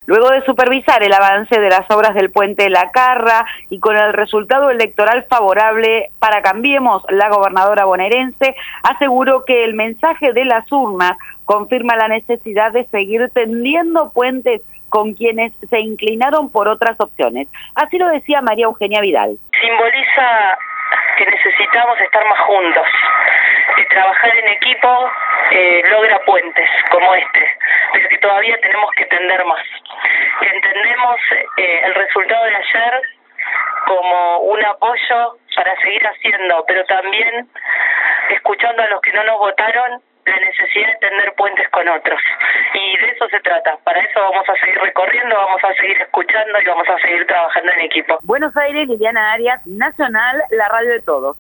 Luego de supervisar el avance de las obras del puente La Carra y con el resultado electoral favorable para Cambiemos, la gobernadora bonaerense aseguró que el mensaje de las urnas confirma la necesidad de seguir tendiendo puentes con quienes se inclinaron por otras opciones. Así lo decía María Eugenia Vidal. Simboliza que necesitamos estar más juntos, que trabajar en equipo logra puentes como este, pero que todavía tenemos que tender más, que entendemos el resultado de ayer como un apoyo para seguir haciendo, pero también escuchando a los que no nos votaron, la necesidad de tender puentes con otros, y de eso se trata. Para eso vamos a seguir recorriendo, vamos a seguir escuchando y vamos a seguir trabajando en equipo. Buenos Aires, Liliana Arias, Nacional, la radio de todos.